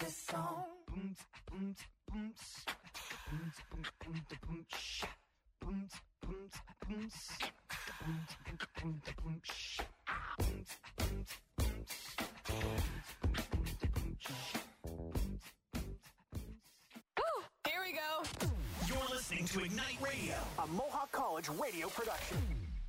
this song. Here we go. You're listening to Ignite Radio, a Mohawk College radio production.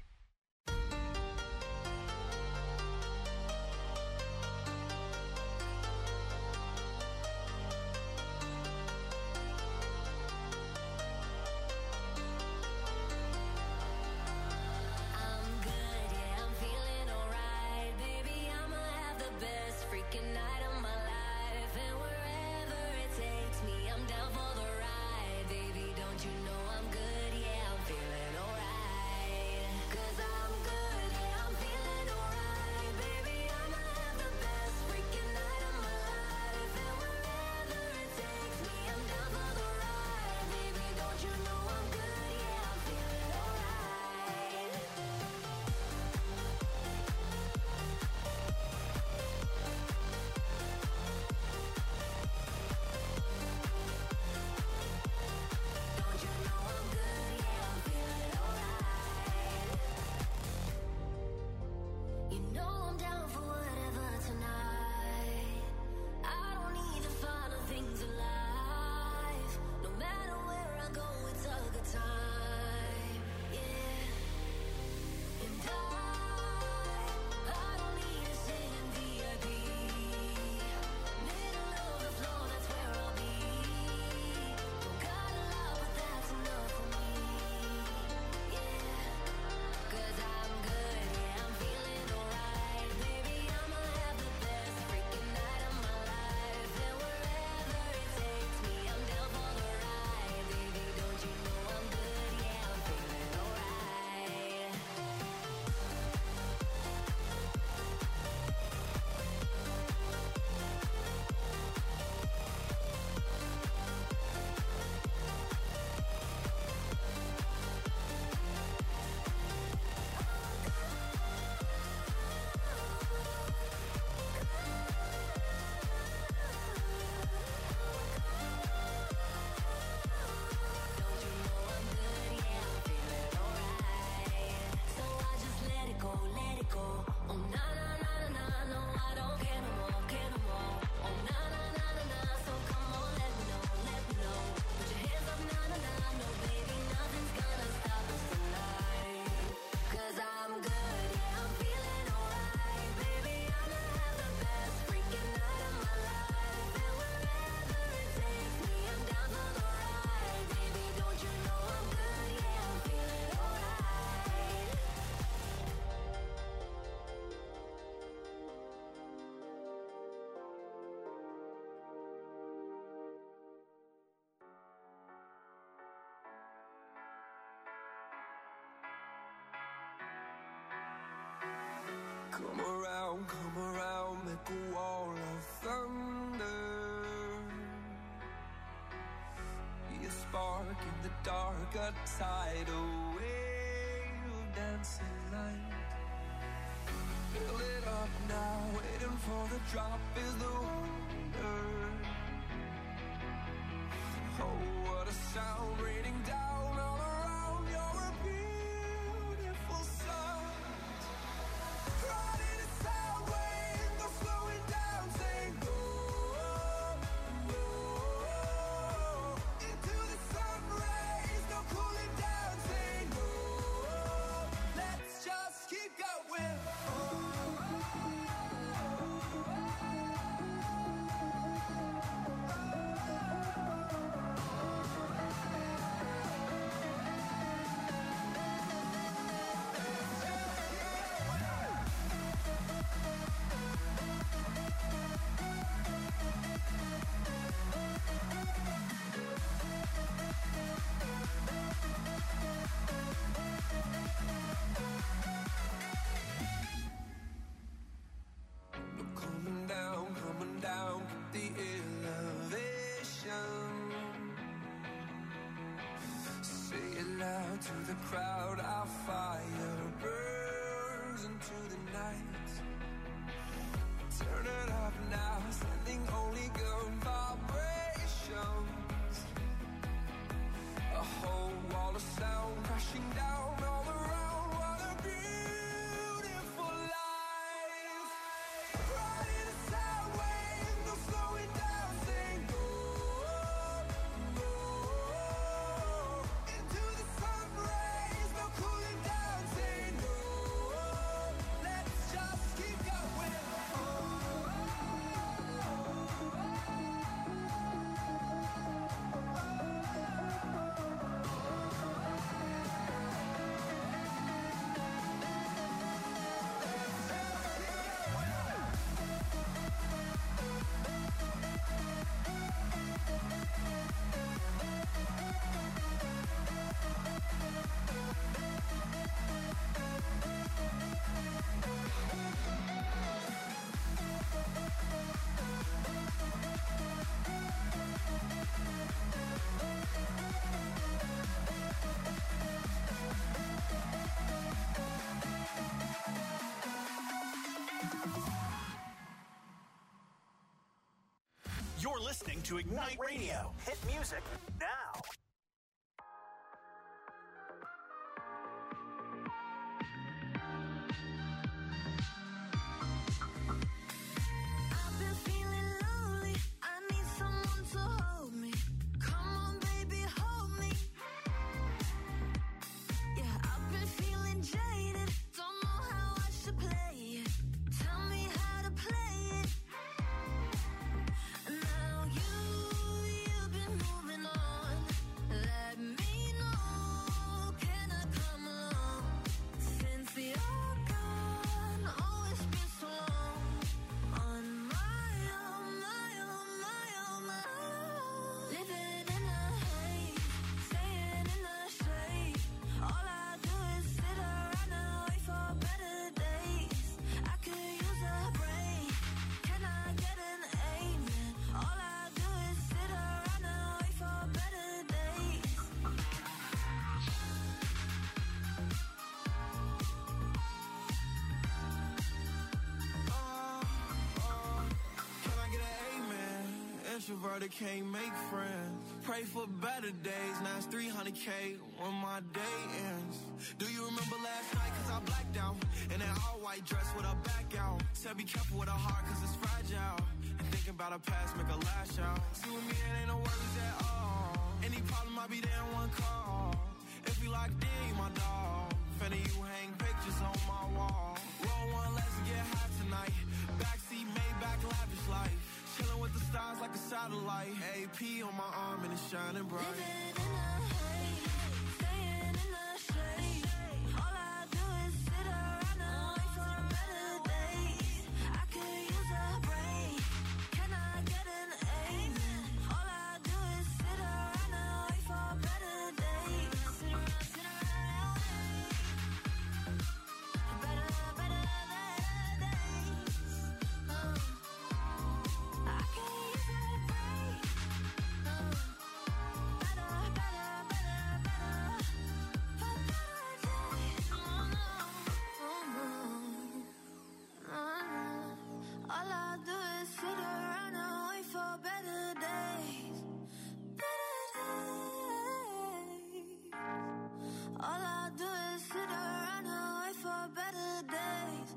Come around, make a wall of thunder. Be a spark in the dark, a tidal wave of dancing light. Fill it up now, waiting for the drop is the wonder. Oh, what a sound raining down all around. You're a beautiful sight. Riding a sound wave, no slowing down, saying go, go. Into the sun rays, no cooling down, saying go. Let's just keep going. Coming down, keep the elevation. Say it loud to the crowd, our fire burns into the night. Turn it up now, sending only good vibes. listening to Ignite Radio. Hit music now. I've been feeling lonely. I need someone to hold me. Come on, baby, hold me. Yeah, I've been feeling jaded. Don't know how I should play it. Tell me how to play it. Now you've been moving on. Let me know. Can I come along? Since you're gone, oh, it's been so long. On my own, my own, my own, my own. Living in the haze, staying in the shade. All I do is sit around and wait for better days. I could use a break. Can I get an amen? All I do is sit around and wait for better days. Can I get an amen? Introverted can't make friends. Pray for better days. Now it's 300K when my day ends. Do you remember last night? Cause I blacked out. In an all white dress with a back out. Said be careful with her heart cause it's fragile. And thinking about her past make her lash out. See with me it ain't no worries at all. Any problem I be there in one call. If you locked in, you my dog. Fanny, you hang pictures on my wall. Roll one, let's get high tonight. Backseat, Maybach, lavish life. Chilling with the stars like a satellite. AP on my arm and it's shining bright. Living in the haze, staying in the shade. All I do is sit around and wait for better days. I could use a break. Can I get an amen? All I do is sit around and wait for better days. Sit around, better days. I could use a break. Better for better days. All I do is sit around and wait for better days. Better days. All I do is sit around and wait for better days.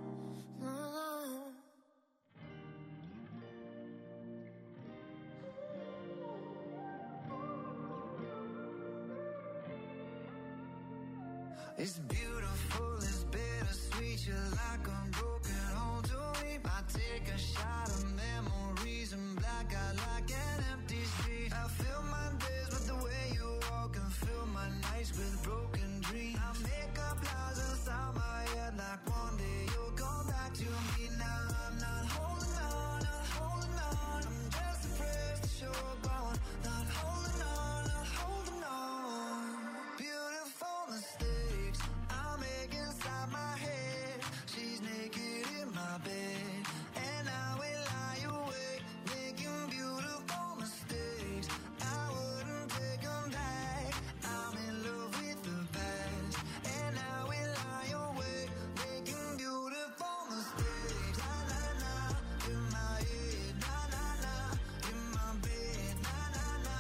It's beautiful, it's bittersweet. You're like a broken home to me. I take a shot of memories and black out like an empty street. I fill my days with the way you walk and fill my nights with broken dreams. I make up lies inside my head like one day you'll come back to me. Now I'm not holding on, not holding on. I'm just depressed that you're gone. Not holding on, not holding on. Beautiful mistakes I make inside my head. She's naked in my bed, and I will lie awake, making beautiful mistakes. I wouldn't take them back. I'm in love with the past, and I will lie awake, making beautiful mistakes. Na na na, in my head, na na na, in my bed, na na na,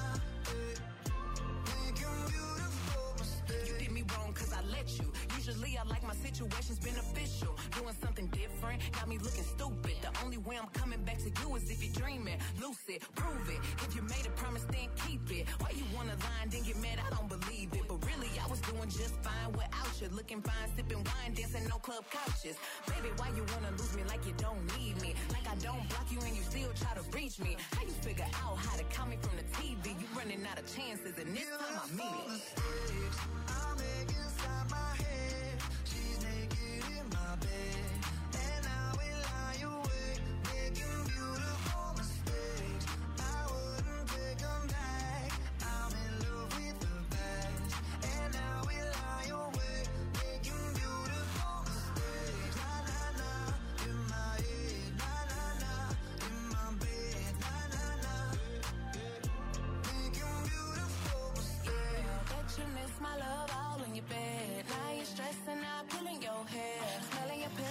making beautiful mistakes. You did me wrong cause I let you. Usually I like my situations beneficial. Doing something different, got me looking stupid. The only way I'm coming back to you is if you're dreaming. Lucid, prove it. If you made a promise, then keep it. Why you wanna lie and then get mad? I don't believe it. But really, I was doing just fine without you. Looking fine, sipping wine, dancing no club couches. Baby, why you wanna lose me like you don't need me? Like I don't block you and you still try to reach me. How you figure out how to count me from the TV? You running out of chances and this time I mean it. Mistakes I make inside my head. She's naked in my bed, and I will lie awake, making beautiful mistakes. I wouldn't take them back. I'm in love with the past, and I will lie awake, making beautiful mistakes. Na na na, in my head, na na na, in my bed, na na na, making beautiful mistakes. Bet you miss my love all in your bed. Now you're stressing out, pulling your hair. Smelling your pillow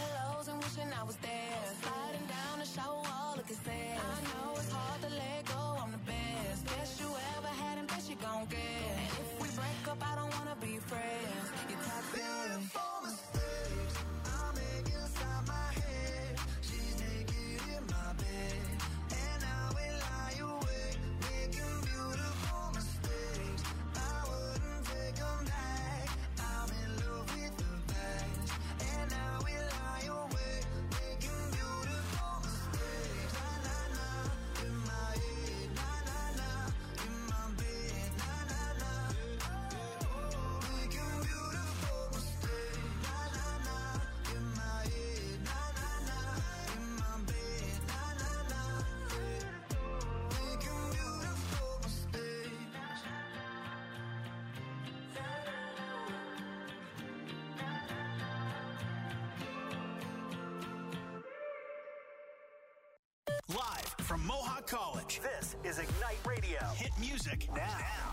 from Mohawk College. This is Ignite Radio. Hit music now.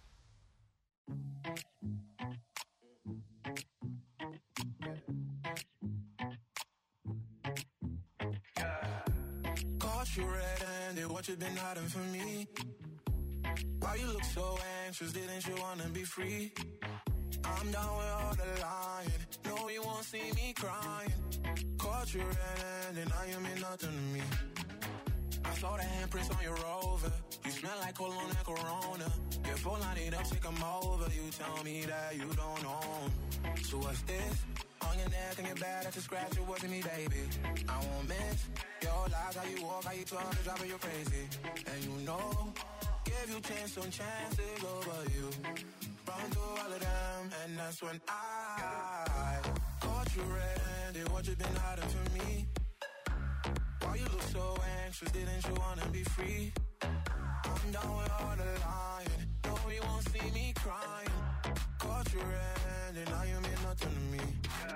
Caught you red-handed, what you been hiding from me? Why you look so anxious, didn't you wanna be free? I'm down with all the lying, no you won't see me crying. Caught you red-handed, now you mean nothing to me. I saw the handprints on your Rover, you smell like cologne and Corona. Your phone light up, take 'em over, you tell me that you don't own. So what's this? On your neck and your back, that's a scratch, it wasn't me, baby. I won't miss your lies, how you walk, how you talk, it's driving you crazy. And you know, give you chance on chances over you. Run through all of them, and that's when I caught you red-handed, what you been hiding from me? Why you look so anxious, didn't you wanna be free? I'm down with all the lying, no you won't see me crying. Caught you red-handed, now you mean nothing to me.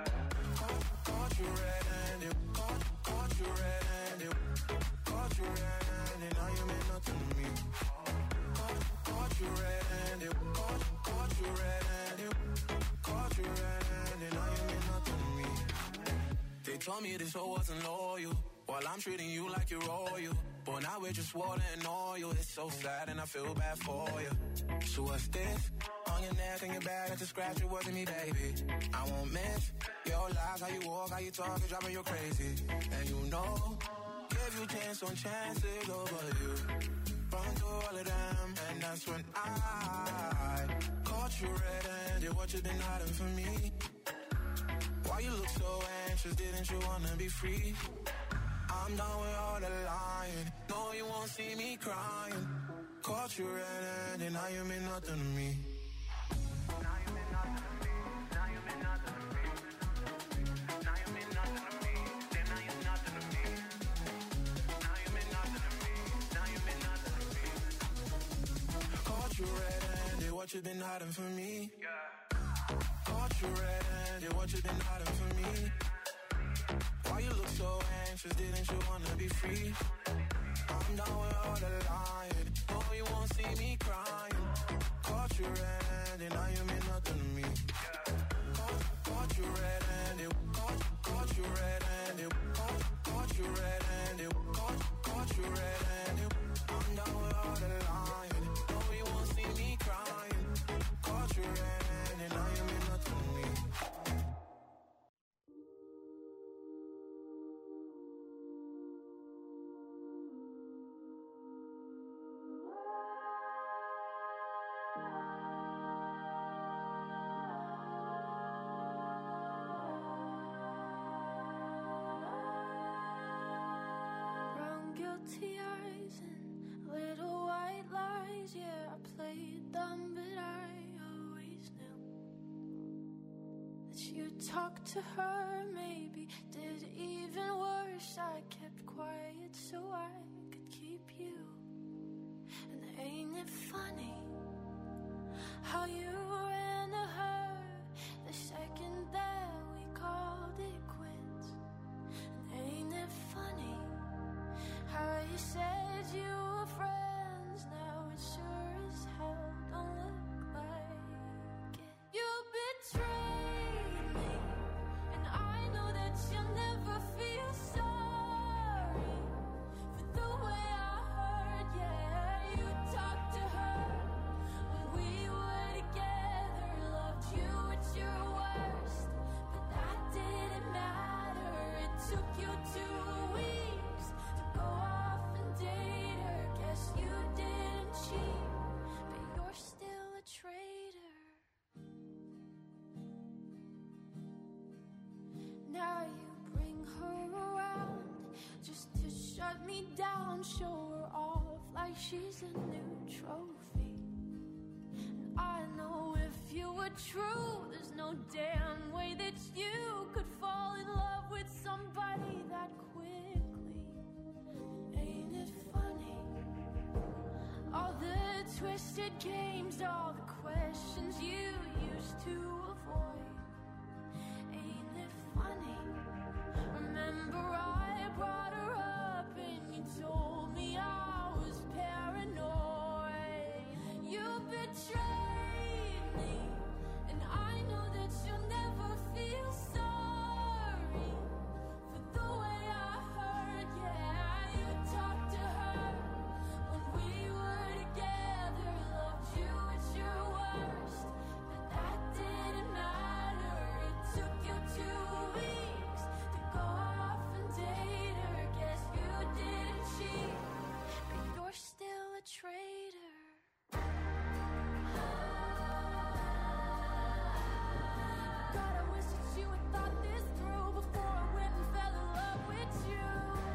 Caught you red-handed, caught you red-handed, caught you red-handed, now you mean nothing to me. Caught you red-handed, caught you red-handed, caught you red-handed, now you mean nothing to me. They told me this hoe wasn't loyal, while I'm treating you like you're royal. But now we're just water and oil. It's so sad and I feel bad for you. So what's this? On your neck and your back, that's a scratch, it wasn't me, baby. I won't miss your lies, how you walk, how you talk, it's driving you crazy. And you know, give you chance on chances over you. Run through all of them, and that's when I caught you red-handed, what you been hiding from me? Why you look so anxious, didn't you wanna be free? I'm done with all the lying, no you won't see me crying. Caught you red-handed, now you mean nothing to me. Now you mean nothing to me, now you mean nothing to me. Now you mean nothing to me, then now you're nothing to me. Now you mean nothing to me, now you mean nothing to me. Caught you red-handed, what you been hiding from me? Caught you red-handed, what you been hiding from me? Why you look so anxious, didn't you wanna be free? I'm down with all the lying, no you won't see me crying. Caught you red-handed, now you mean nothing to me. Caught you red-handed, caught you red-handed, caught you red-handed, caught you red-handed. I'm down with all the lying, no you won't see me crying. Caught you red-handed, now you mean nothing to me. Guilty eyes and little white lies. Yeah, I played them, but I always knew that you talked to her, maybe did even worse. I kept quiet so I could keep you. And ain't it funny how you ran to her the second that we called it quits? And ain't it funny how you said you were friends, now it sure as hell don't look like it. You betrayed me, and I know that you'll never feel sorry for the way I heard. Yeah, you talked to her when we were together, loved you at your worst, but that didn't matter. It took you 2 weeks to go off and date her. Guess you didn't cheat, but you're still a traitor. Now you bring her around just to shut me down, show her off like she's a new trophy. And I know if you were true, there's no damn way that you could fall in love with somebody that quickly. Ain't it funny? All the twisted games, all the questions you used to avoid. Ain't it funny? Remember I brought her up and you told me traitor. God, I wish that you had thought this through before I went and fell in love with you.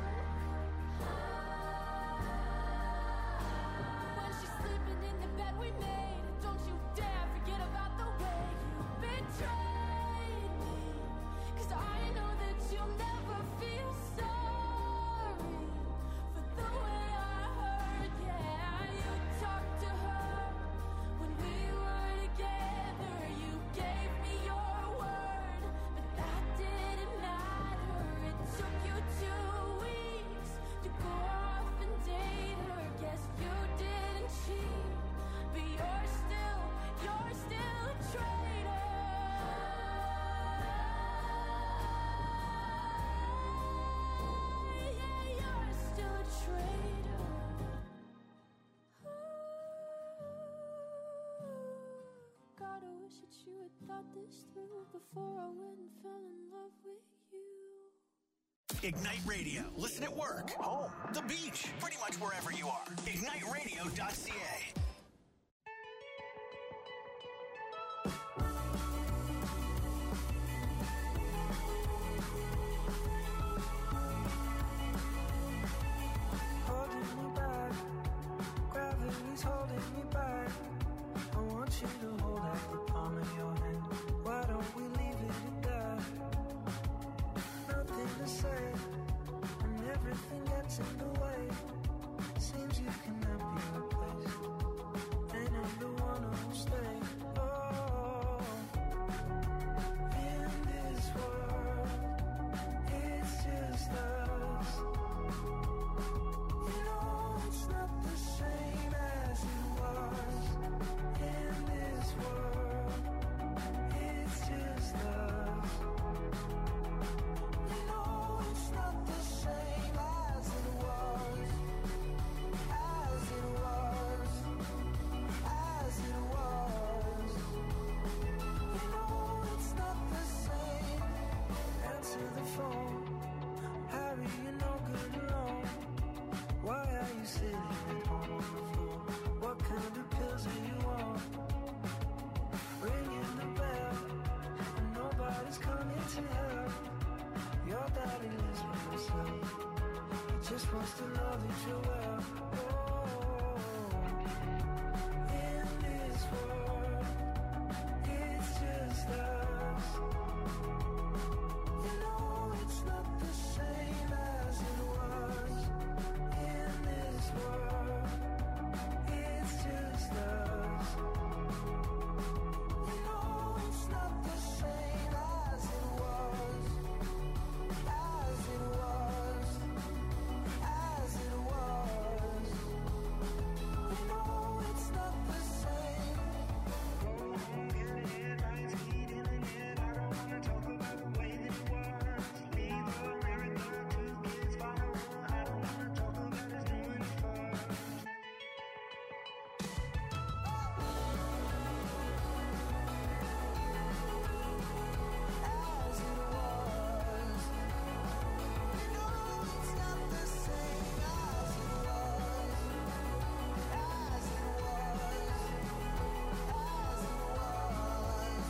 When she's sleeping in the bed we made, don't you dare forget about the way you betrayed me. 'Cause I know that you'll never feel sorry for the way I hurt. Yeah, you talked to her when we were together. You gave me your word, but that didn't matter. It took you 2 weeks to go off and date her. Guess you didn't cheat, but you're still a traitor. Yeah, you're still a traitor. God, I wish that you had thought this through before I went and fell in love with you. Ignite Radio. Listen at work, home, the beach, pretty much wherever you are. IgniteRadio.ca. Holding me back, gravity's holding me back. I want you to hold out the palm of your hand. Why don't we leave it at that? Nothing to say, and everything gets in the way. Seems you cannot be replaced, and I'm the one who'll stay. Oh, in this world, it's just us. You know it's not the same as it was. In this world, it's just us. You know it's not the same as it was. As it was. As it was. You know it's not the same. Answer the phone. Harry, you're no good alone. Why are you sitting at home on the floor? What kind of pills are you on? Ringing the bell, and nobody's coming to help. Your daddy lives by himself. He just wants to know that you're well. Oh, in this world, it's just us. You know it's not the same as it was. In this world, it's just us. You know it's not the same as it was. As it was. As it was. You know it's not the same. Get headlights, heat in the net. I don't wanna talk about the way that it was. Leave America, 2 kids, follow. I don't wanna talk about us doing it first. As it was. You know it's not the same as it was. As it was. As it was.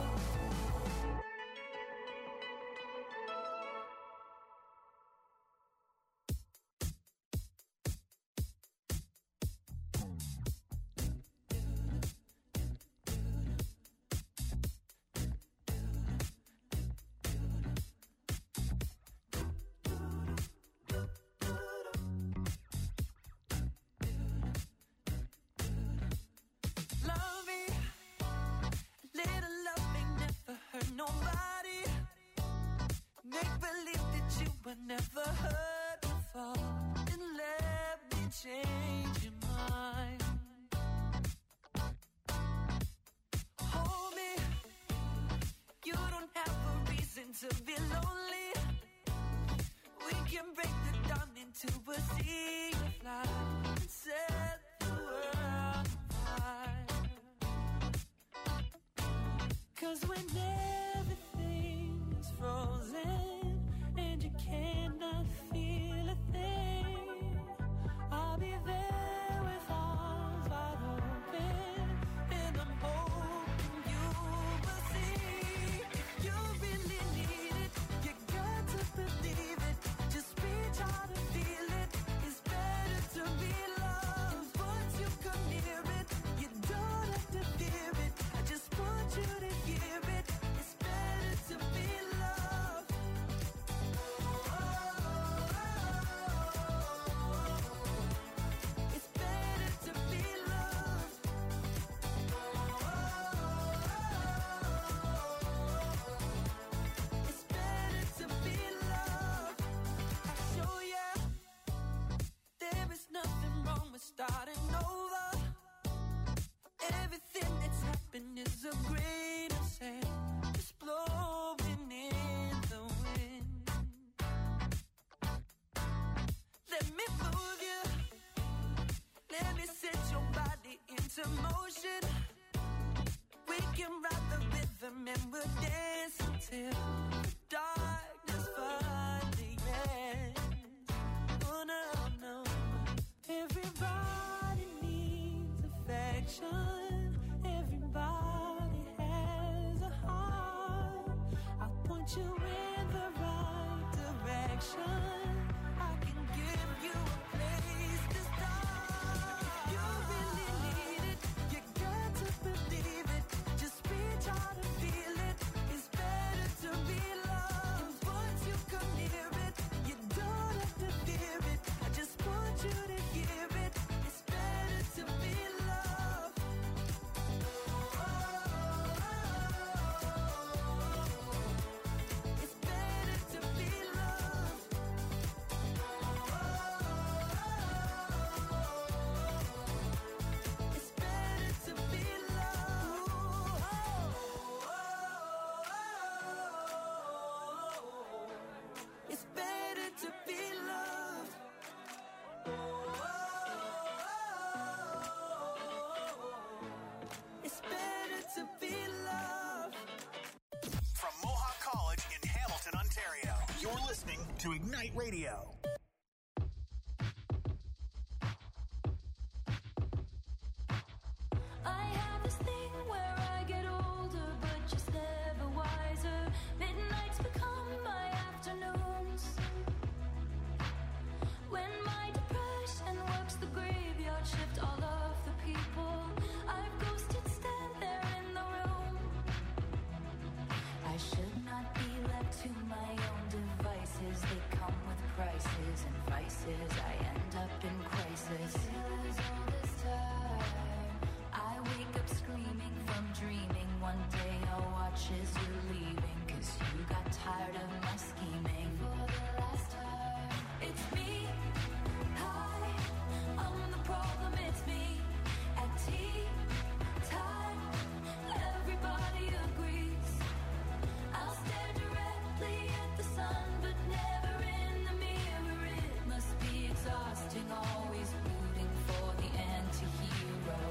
Love me, little loving never hurt nobody. Make believe that you were never hurt before, and let me change your mind. Hold me, you don't have a reason to be lonely. We can break the dawn into a sea of light and set the world on fire. 'Cause when everything is frozen and you cannot feel a thing, I'll be there with emotion. We can ride the rhythm and we'll dance until the darkness finally ends. Oh no, no. Everybody needs affection. Everybody has a heart. I'll point you in the right direction. I can give you a place to start. You really need it. You got to believe it. Just reach out and feel it. It's better to be loved. Once you come near it, you don't have to fear it. I just want you to hear it. It's better to be loved. It's better to be loved. It's better to be loved. It's better to be loved. It's better to be loved. From Mohawk College in Hamilton, Ontario, you're listening to Ignite Radio. I have this thing where I get older, but just never wiser. Midnights become my afternoons. When my depression works the graveyard shift, all of the people I've ghosted stand there in the room. I should not be left to my own devices. They come with prices and vices. I end up in crisis. Feels all this time. I wake up screaming from dreaming. One day I'll watch as you're leaving, 'cause you got tired of my scheming. For the last time, it's me. Hi, I'm the problem, it's me. At tea time, everybody agrees. I'll stare directly at the sun, but never in the mirror. It must be exhausting, always rooting for the anti-hero.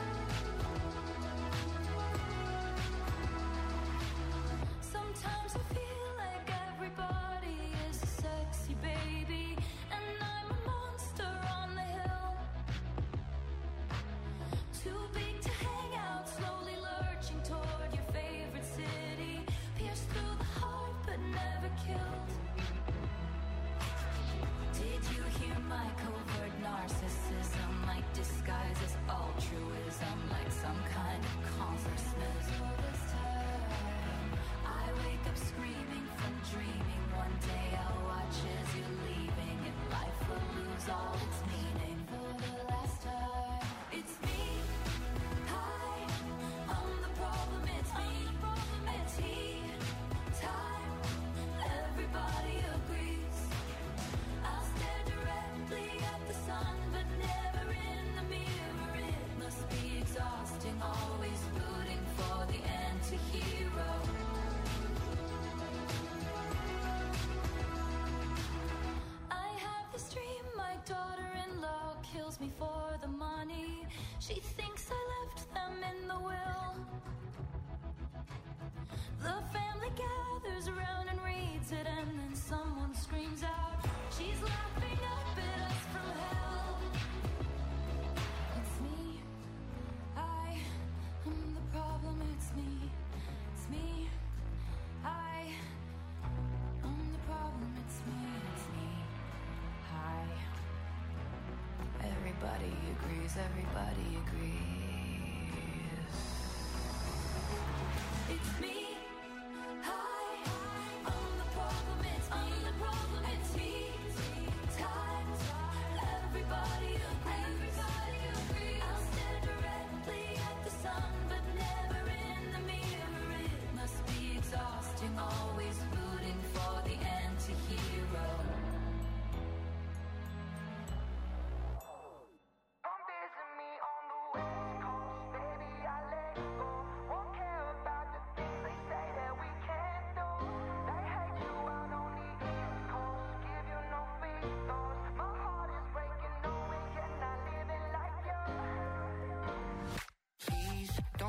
Sometimes I feel like everybody is a sexy baby, and I'm a monster on the hill. Too big to hang out, slowly lurching toward your favorite city. Pierced through the heart, but never killed. Did you hear my covert narcissism? Like disguise as altruism, like some kind of consciousness. All this time, I wake up screaming from dreaming. One day I'll watch as you're leaving, and life will lose all its meaning. For the last time, it's me. Hi, I'm the problem, it's me. At tea time, everybody agrees. I'll stare directly at the sun, but never in the mirror. It must be exhausting, always rooting for the anti-hero. I have this dream, my daughter-in-law kills me for the money. She thinks I left them in the will. The family gathers around and reads it, and then someone screams out, she's laughing up at us from hell. It's me. I am the problem, it's me. It's me. I am the problem, it's me. It's me. Hi. Everybody agrees, everybody agrees. It's me. Hi, I'm the problem, it's me. I'm the problem, it's me. Time, everybody agrees. I'll stare directly at the sun, but never in the mirror. It must be exhausting, always rooting for the anti-hero. Don't visit me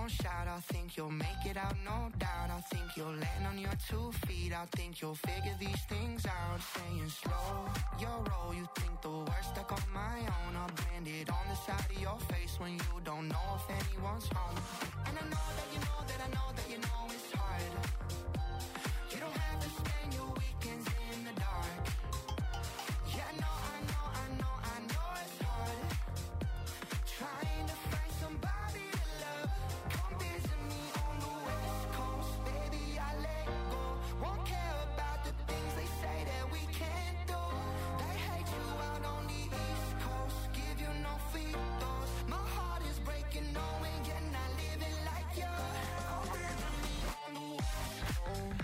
don't shout, I think you'll make it out, no doubt. I think you'll land on your 2 feet. I think you'll figure these things out. Saying slow your roll, you think the worst stuck on my own. I'll brand it on the side of your face when you don't know if anyone's home. And I know that you know that I know that you know it's hard. You don't have to spend your weekends in the dark. Yeah, I know it's hard. Trying to find somebody to love. Come visit me on the West Coast, baby, I let go. Won't care about the things they say that we can't do. They hate you out on the East Coast, give you no free throws. My heart is breaking, knowing you're not living like you. Come visit me on the West Coast.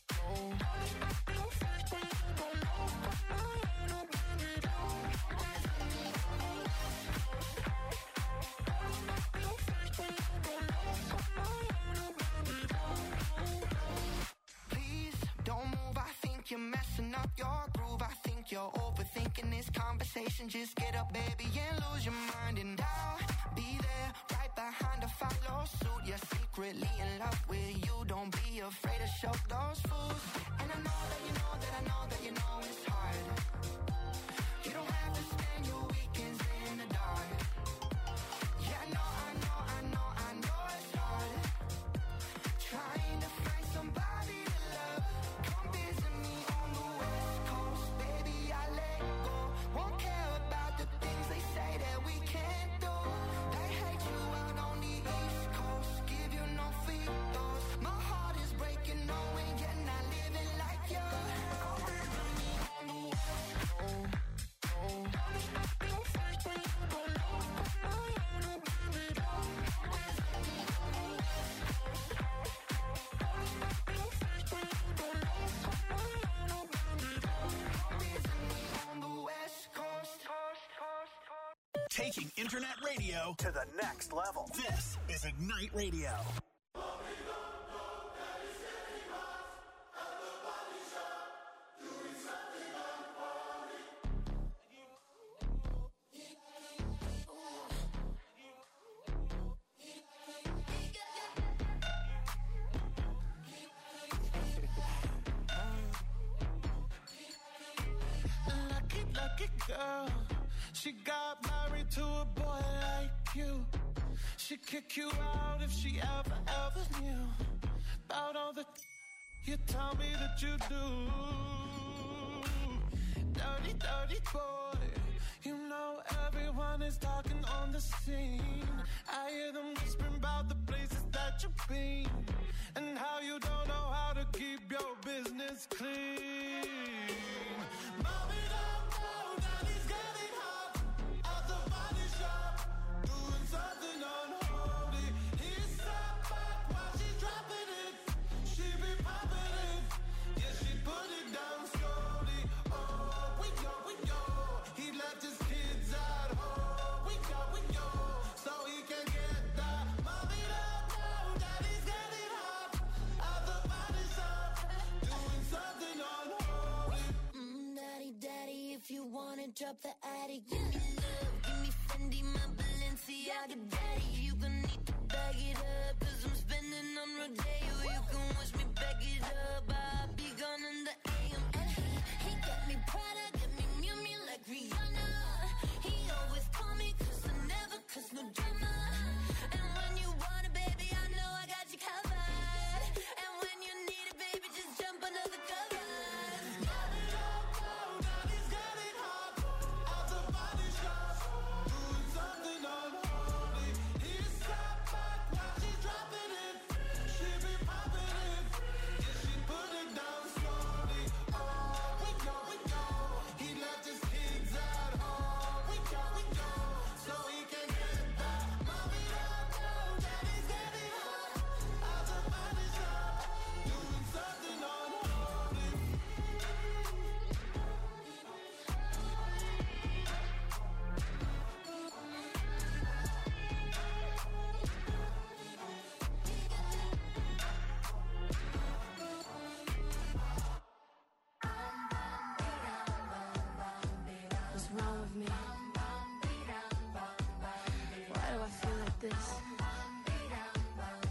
Please don't move, I think you're messing up your groove. I think you're overthinking this conversation. Just get up, baby, and lose your mind. And I'll be there right behind to follow suit. You're secretly in love with you. Don't be afraid to show those fools. And I know that you know that I know that you know it's hard. You don't have to spend your weekends in the dark. Yeah, I know it's hard. Trying to find somebody to love. Come visit me on the West Coast, baby, I let go. Won't care about the things they say that we can't do. They hate you out on the East Coast, give you no free throws. My heart is breaking, knowing you're not living like you. Come visit me on the West Coast. Taking internet radio To the next level. This is Ignite Radio. Lucky girl, she got married to a boy like you. She'd kick you out if she ever knew about all the you tell me that you do. Dirty boy, you know everyone is talking on the scene. I hear them whispering about the places that you've been and how you don't know how to keep your business clean. Mommy, don't know that he's getting hot at the body shop, doing something unholy. He sat back while she's dropping it. She be popping it, yeah, she put it down slowly. Oh, we go. He left his kids at home. We go, so he can get that. Mommy, don't know that he's getting hot at the body shop, doing something unholy. Daddy, if you wanna drop the attic, give me love, give me Fendi, my Balenciaga daddy. You gon' need to bag it up, 'cause I'm spending on Rodeo. You can wish me back it up, I'll be gone in the AM. And he got me Prada, got me Miu Miu like Rihanna. He always call me 'cause I never cause no drama. And when you want it, baby, I know I got you covered. And when you need it, baby, just jump under the covers. Mommy, don't know that he's getting hot at the body shop, doing something unholy. He sat back while she's dropping it. She be popping it, yeah, she put it down slowly. Oh, we go. He left his kids at home. We go, so he can get that. Mommy, don't know that he's getting hot at the body shop, doing something unholy. What's wrong with me? Why do I feel like this?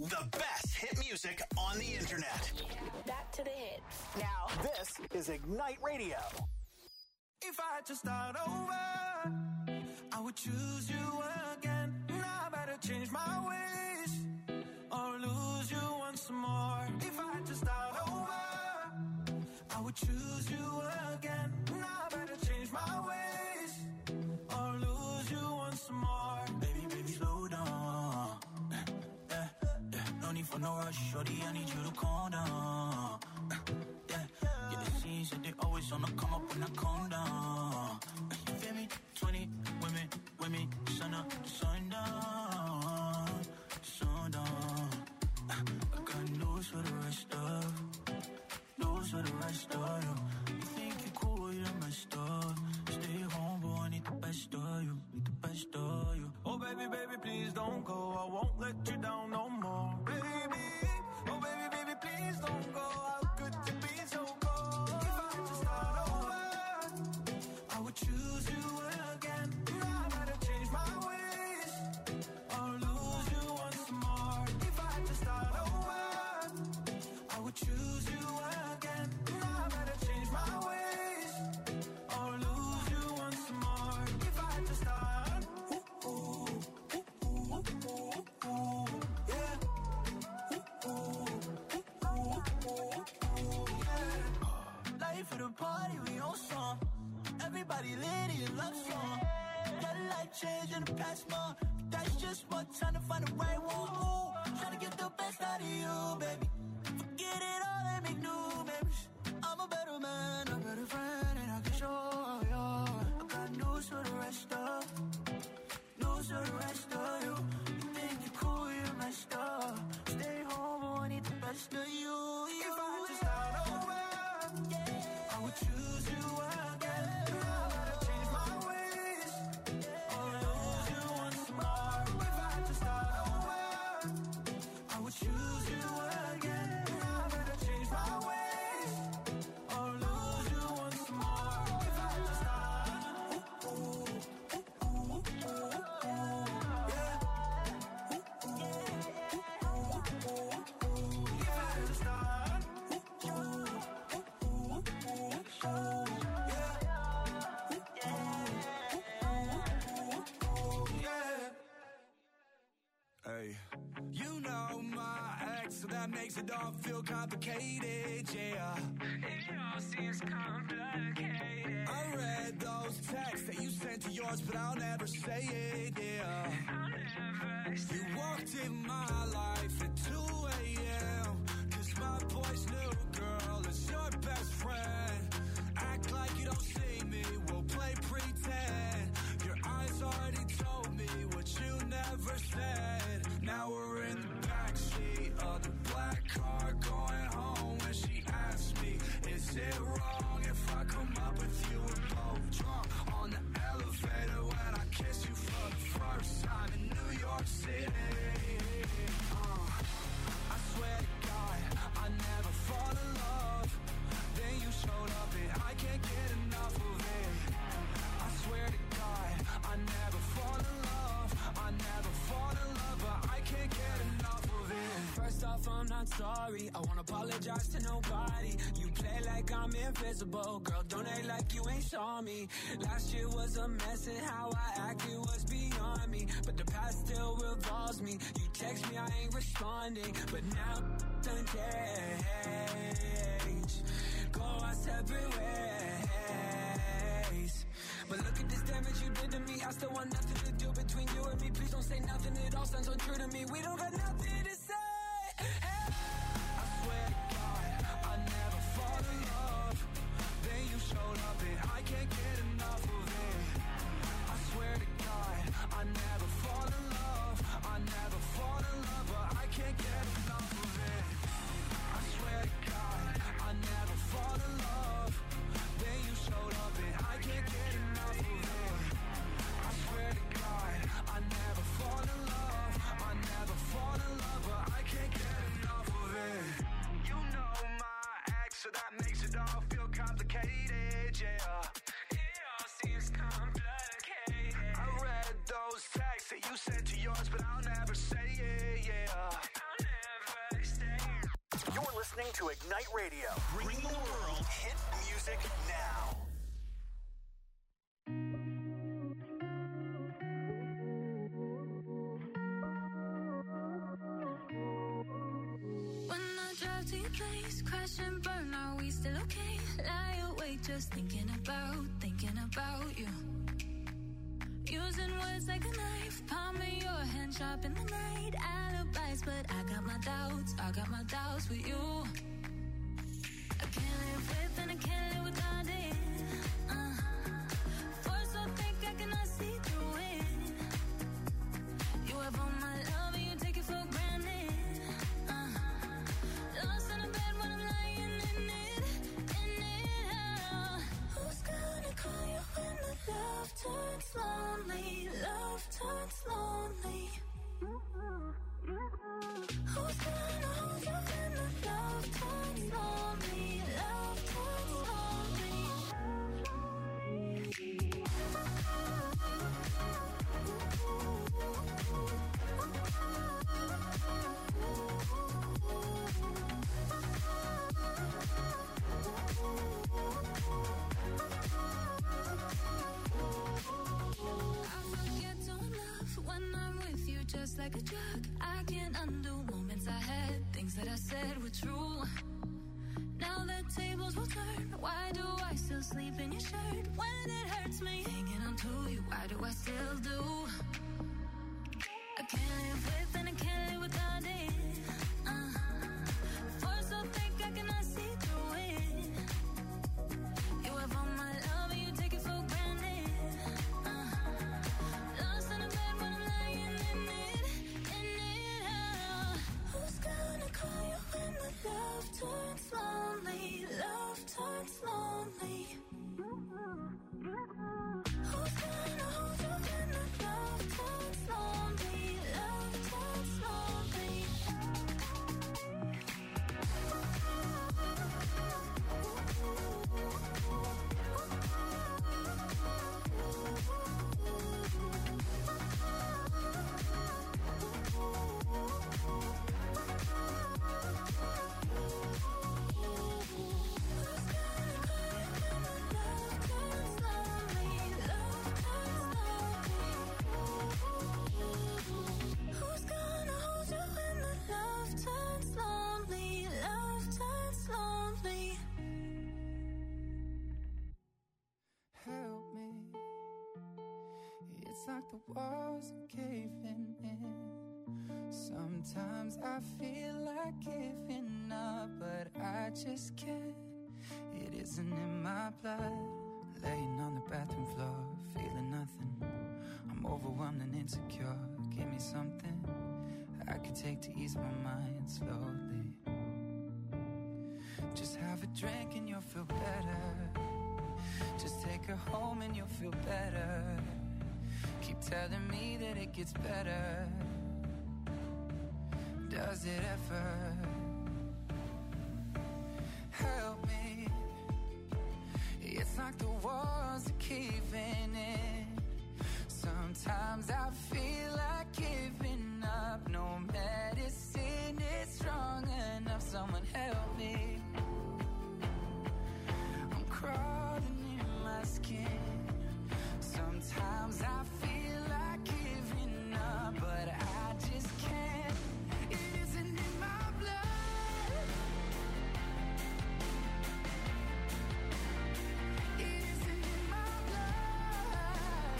The best hit music on the internet. Back to the hits. Now, this is Ignite Radio. If I had to start over, I would choose you again. Now I better change my ways or lose you once more. If I had to start over, I would choose you again. Now I better change my ways or lose you once more. Baby, baby, slow down. No need for no rush, shorty, I need you to calm down. Get the scenes that they always on the come up when I calm down. You feel me? 20 women, sun up, sundown, sundown. I got news for the rest of you. You think you're cool, you're messed up. Stay home, but I need the best of you, Oh baby, baby, please don't go. I won't let you down no more, baby. Oh baby, baby, please don't go. How could you be so cold? If I had to start over, I would choose you again. Now I gotta change my ways or lose you once more. If I had to start over, I would choose you again. Now I gotta change my ways or lose you once more. If I had to start, yeah. Life of the party, we on song. Everybody lit in love song. Got a life change in the past month. That's just one time to find the right one. Ooh, trying to get the best out of you, baby. Forget it all and make new memories. I'm a better man, a better friend, and I can show you. I got news for the rest of you. You think you're cool, you're messed up. Stay home, but I need the best of you. If I had to start over, I would choose you again. Now I gotta change my ways or lose you once more. If I had to start over, I would choose you again. Now I gotta change my ways or lose you once more. If I had to start, if I had to start, Hey, you know my ex, so that makes it all feel complicated, yeah. It all seems complicated. I read those texts that you sent to yours, but I'll never say it, yeah. I'll never say it. You walked in my life at 2 a.m. Cause my boy's new girl is your best friend. Act like you don't see me, we'll play pretend. Your eyes already told me what you never said. Now we're in the backseat of the black car going home. When she asked me, is it wrong if I come up with you? We're both drunk on the elevator when I kiss you for the first time in New York City. I swear to God, I never fall in love. Then you showed up and I can't get enough of it. I swear to God, I never fall in love. I never fall in love, but I can't get enough of it. First off, I'm not sorry. I won't apologize to nobody. You play like I'm invisible. Girl, don't act like you ain't saw me. Last year was a mess and how I acted was beyond me. But the past still revolves me. You text me, I ain't responding. But now done change. Go our separate ways. But look at this damage you did to me. I still want nothing to do between you and me. Please don't say nothing, it all sounds untrue to me. We don't got nothing to say. Hey. I swear to God, I never fall in love. Then you showed up and I can't get enough of it. I swear to God, I never fall in love. I never fall in love, but I can't get enough of it. I swear to God, I never fall in love. Then you showed up and I can't get enough of it. I swear to God, I never fall in love. I never fall in love, but listening to Ignite Radio. Bring the world hit music now. When I drive to your place, crash and burn, are we still okay? Lie awake just thinking about you. Using words like a knife, palm of your hand sharp in the night. Alibis, but I got my doubts with you. I can't live with and I can't live without it. Force so thick I cannot see through it. You have all my love and you take it for granted. Lost in a bed when I'm lying in it. Who's gonna call you when the love turns lonely? Love turns lonely. Who's gonna hold you when the love turns lonely? Love turns lonely. I forget to love when I'm with you, just like a drug. I can't undo moments I had, things that I said were true. Now the tables will turn. Why do I still sleep in your shirt when it hurts me? Hanging on to you, why do I still do? I can't live with and I can't live without it. Force so thick I cannot see through it. You have all my love and you take it for granted. Lost in a bed when I'm lying in it. Who's gonna call you when the love turns lonely? Love turns lonely. Who's gonna hold you when the love turns lonely? Love turns lonely. Who's gonna hold you when the love turns lonely? Love turns lonely. Help me. It's like the walls are caving in. Sometimes I feel like giving up, but I just can't. It isn't in my blood. Laying on the bathroom floor, feeling nothing. I'm overwhelmed and insecure. Give me something I could take to ease my mind slowly. Just have a drink and you'll feel better. Just take her home and you'll feel better. Keep telling me that it gets better. Does it ever? Help me. It's like the walls are caving in. Sometimes I feel like giving up. No medicine is strong enough. Someone help me. I'm crawling in my skin. Sometimes I feel like giving up, but I just can't. It isn't in my blood. It isn't in my blood.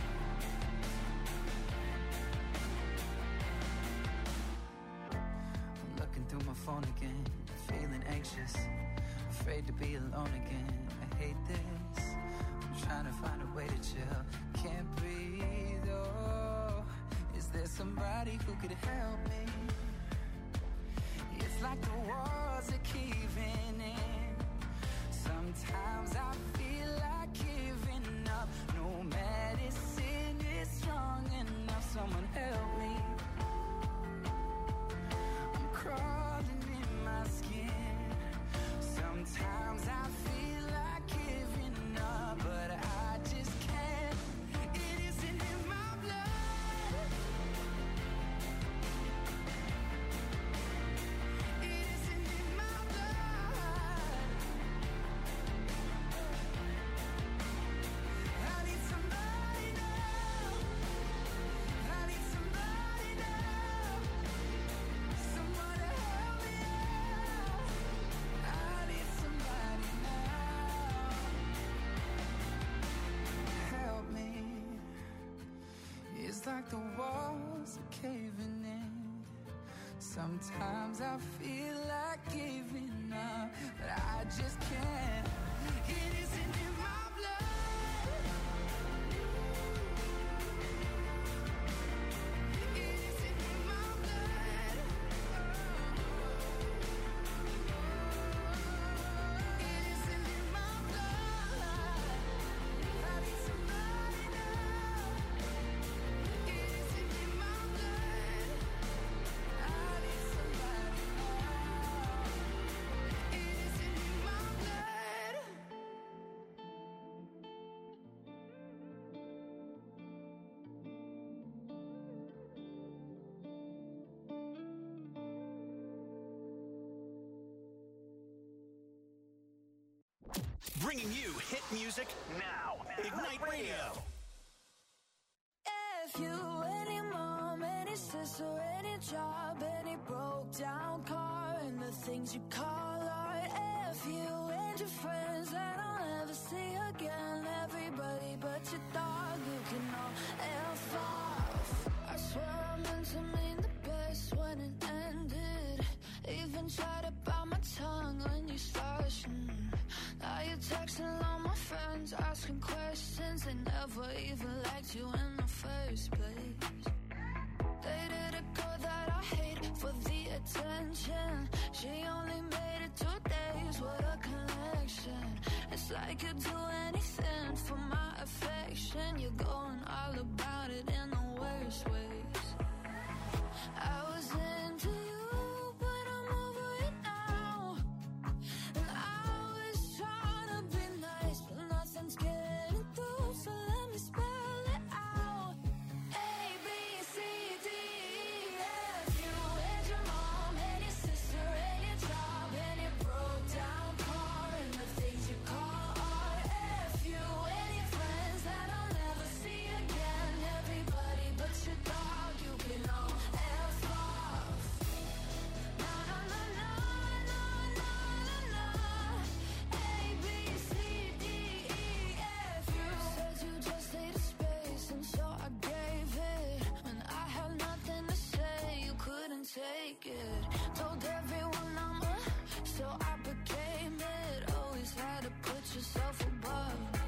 I'm looking through my phone again, feeling anxious, afraid to be alone again. I hate this. I'm trying to find a way to chill. Can't breathe, oh. Is there somebody who could help me? It's like the walls are caving in. Sometimes I feel like giving up. No medicine is strong enough. Someone help me. I'm crawling in my skin. Sometimes I feel like giving up, but I just can't. It isn't in my blood. like the walls are caving in. Sometimes I feel like giving up, but I just can't. It isn't in my blood. It isn't in my blood. It isn't in my blood. I need somebody now. It isn't in my blood. I need somebody now. It isn't in my blood. Bringing you hit music now. Ignite Radio. If you, any mom, any sister, any job, any broke down car, and the things you call art. If you and your friends that I'll never see again, everybody but your dog, you can all F off. I swear I meant to mean the best when it ended. Even tried to bite my tongue when you started. Now you're texting all my friends, asking questions. They never even liked you in the first place. Dated a girl that I hate for the attention. She only made it 2 days, what a connection. It's like you'd do anything for my affection. You're going all about it in the worst ways. I was into you, but I'm over it now. And I was trying to be nice, but nothing's getting through, so let me spell it out. A, B, C, D, E, F. You and your mom and your sister and your job and your broke down car and the things you call art. F. You and your friends that I'll never see again. Everybody but your dog, you can all F off. Na na na na na na na na. A, B, C, D, E, F. You said you just needed space, and so I gave it. When I had nothing to say, you couldn't take it. Told everyone I'm so I became it. Always had to put yourself above me.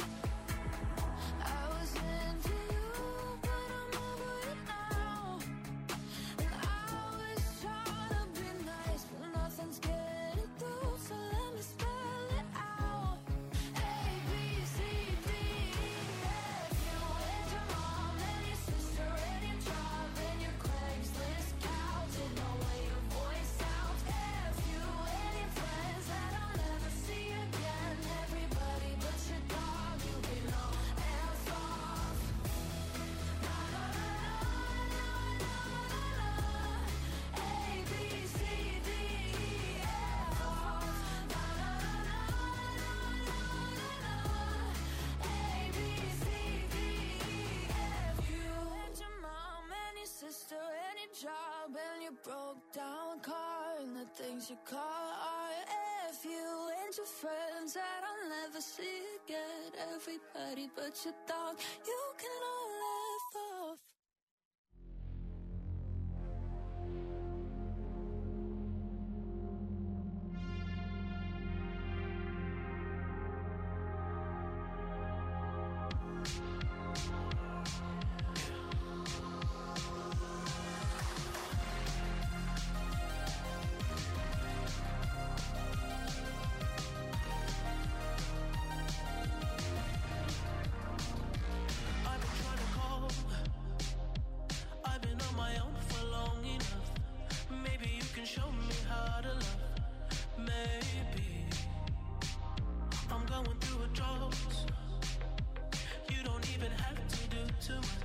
I was into you, but I'm over it now. And I was trying to be nice, but nothing's getting through, so let me spell it out. A, B, C, D, E, F. You and your mom and your sister and your job and your Craigslist couch and the way your voice sounds. F. You and your friends that I'll never see again. Everybody but your dog, you can all F off. Na na na na na na na. A, B, C, D, E, F off. Na na na na na na na. A, B, C, D, E, F. You and your mom and your sister and your job and your broke down car and the things you call art. F. You and your friends that I'll never see again. Everybody but your dog, you can all F off. I've been trying to call. I've been on my own for long enough. Maybe you can show me how to love. Maybe I'm going through a drought. You don't even have to do too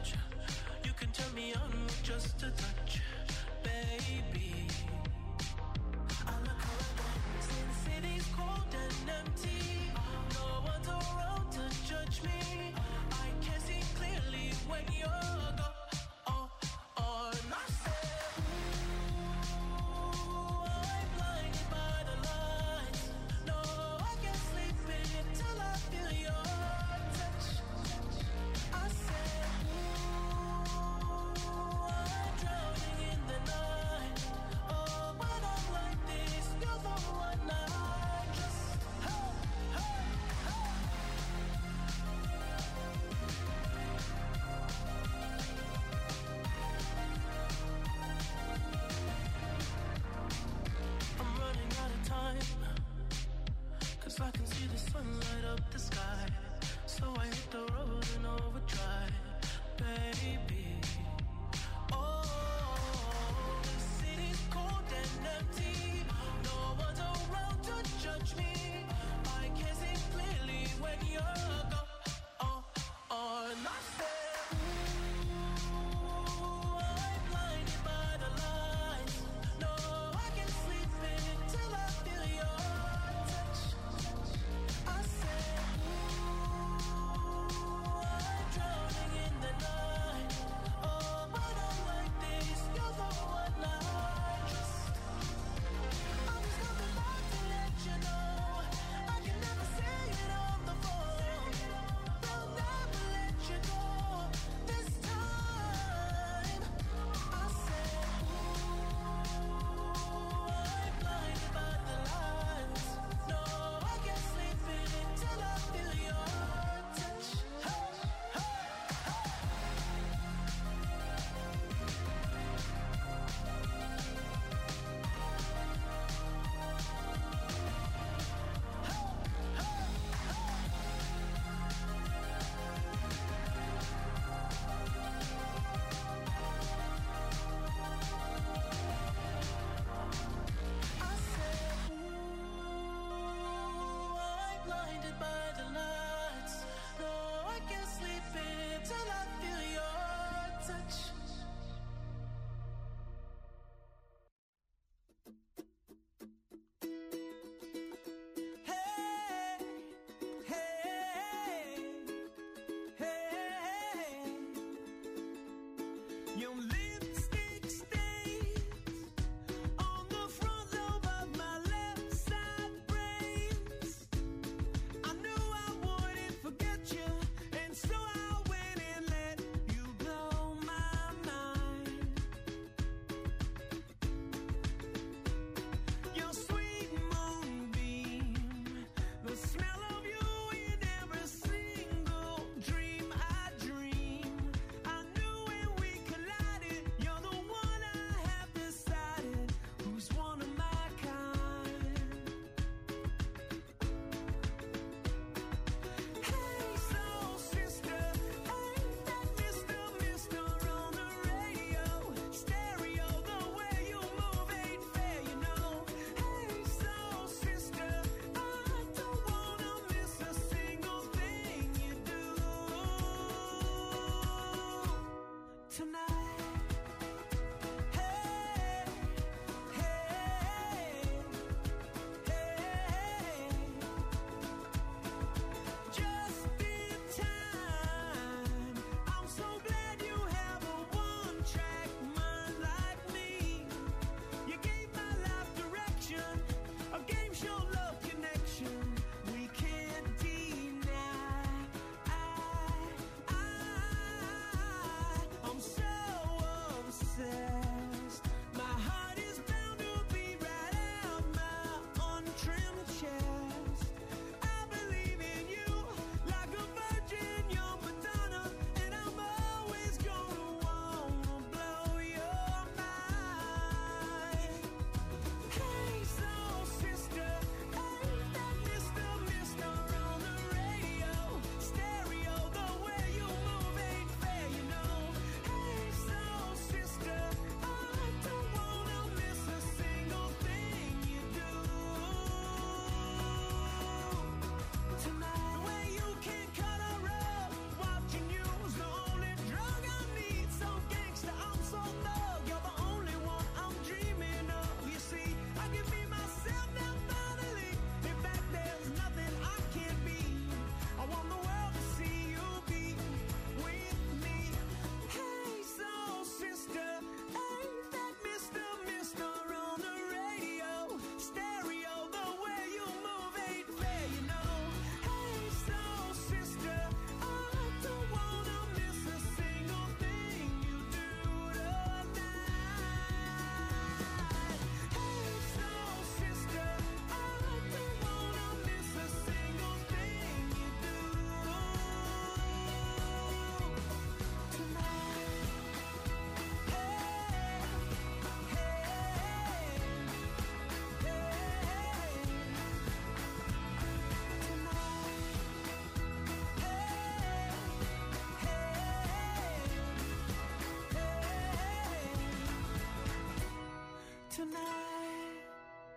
tonight.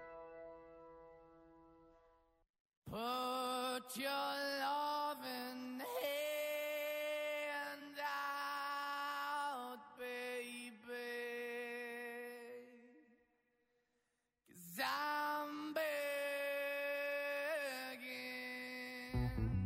Put your loving hand out, baby, 'cause I'm begging.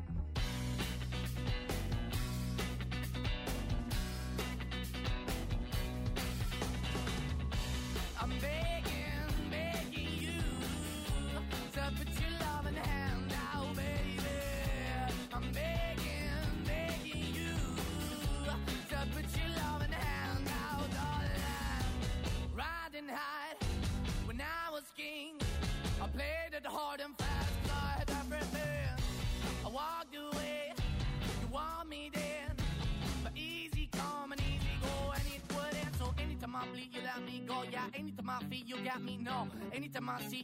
I'm begging, begging you to put your loving hand out, baby. I'm begging, begging you to put your loving hand out, darling. Riding high when I was king, I played it hard and fast, 'cause I had everything. I walked away, you want me then, but easy come and easy go, and it wouldn't. So anytime I bleed, you let me go. Yeah, anytime I feel, you got me. No, anytime I see